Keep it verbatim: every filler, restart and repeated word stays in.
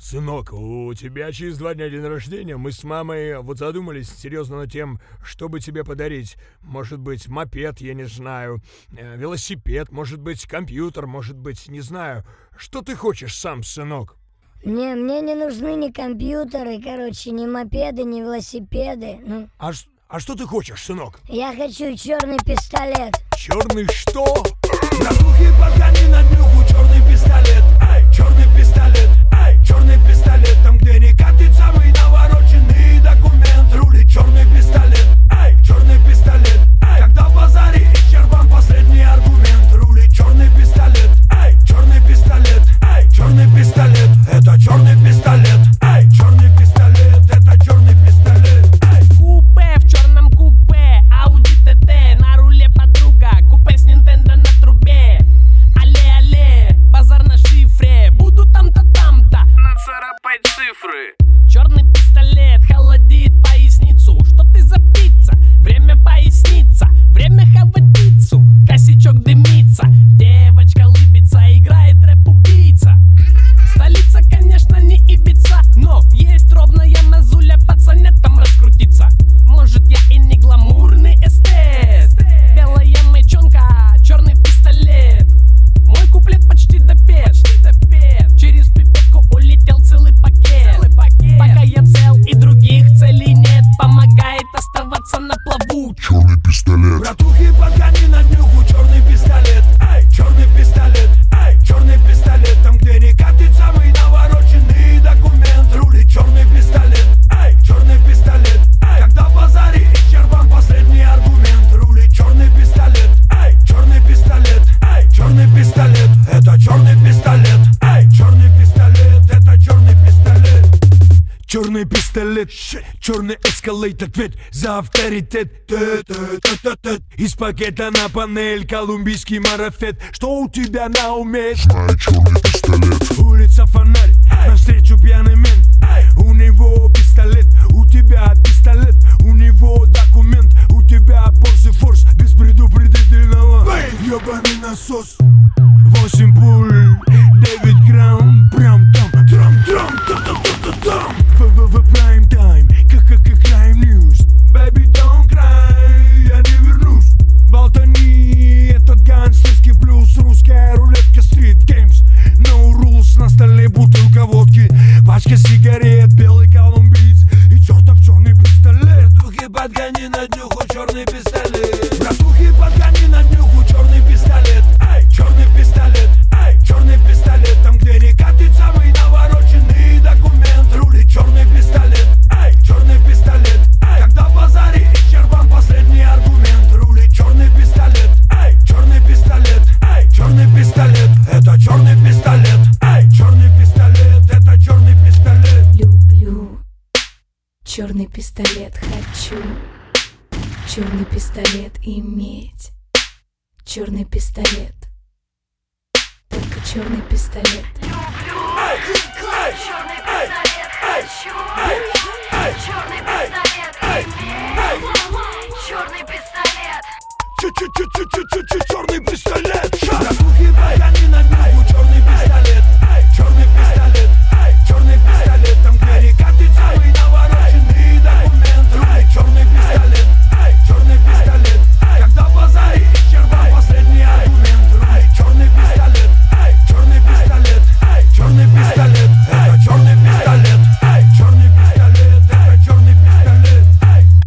Сынок, у тебя через два дня день рождения. Мы с мамой вот задумались серьезно над тем, чтобы тебе подарить. Может быть, мопед, я не знаю, э, велосипед, может быть, компьютер, может быть, не знаю. Что ты хочешь сам, сынок? Не, мне не нужны ни компьютеры, короче, ни мопеды, ни велосипеды. Ну, А, ш- а что ты хочешь, сынок? я хочу черный пистолет. Черный что? Братухи, подгони на днюху черный пистолет. Эй, черный пистолет, эй, черный пистолет. Там, где не катит самый навороченный документ. Рулит черный пистолет, эй, черный пистолет. Эй, когда в базаре исчерпан последний аргумент. Рулит черный пистолет, эй, черный пистолет, эй, черный пистолет. Это черный пистолет, эй, черный пистолет. Это черный пистолет, эй. Купе в черном купе, Audi ти ти, на руле подруга, купе с Nintendo на трубе. Алле-алле, базар на шифре, буду там-то, там-то, нацарапай цифры. Черный пистолет холодит поясницу. Что ты за птица? Время поясниться, время хавать пиццу. Косячок дымится, девочка лыбится, играет рэп-убийца. Столица, конечно, не Ибица, но есть ровная мазуля, пацанят там раскрутиться. Может, я и не гламурный эстет. Белая мечонка, черный пистолет. Мой куплет почти допет, через пипетку улетел целый пакет. Пока я цел и других целей нет, помогает оставаться на плаву Черный пистолет. Братухи, подгони на днюху черный пистолет. Эй, черный пистолет, эй, черный пистолет. Там, где не катит самый навороченный документ. Рулит черный пистолет, эй, черный пистолет. Эй, когда в базаре исчерпан последний аргумент. Рулит черный пистолет, эй, черный пистолет, эй, черный пистолет. Это черный пистолет, эй, черный пистолет. Это черный пистолет. Черный пистолет, черный эскалейт, ответ за авторитет. Т-т-т-т-т. Из пакета на панель колумбийский марафет. Что у тебя на уме? Знаю черный пистолет. Улица фонарь, навстречу пьяный мент. У него пистолет, у тебя пистолет. У него документ, у тебя Porsche Force без предупредительного. Ёбаный насос. Восемь пуль, девять грамм. Прям там, трам, трам, та-та-та-та-там. В прайм тайм, как крайм ньюс. Baby, don't cry, я не вернусь. Болтани, этот гангстерский блюз. Русская рулетка, street games. No rules, на столе бутылка водки. Пачка сигарет, белый колумбиец и чертов черный пистолет. Братухи, подгони на днюху черный пистолет. Братухи, подгони на днюху черный пистолет. Эй, черный пистолет, эй, черный пистолет. Там, где не катит самый навороченный документ. Рулит черный пистолет, эй, черный пистолет. Эй, когда в базаре исчерпан последний аргумент. Рулит черный пистолет, эй, черный пистолет, эй, черный пистолет. Это черный пистолет, эй, черный пистолет. Это черный пистолет. Люблю черный пистолет, хочу черный пистолет иметь. Черный пистолет, только черный пистолет.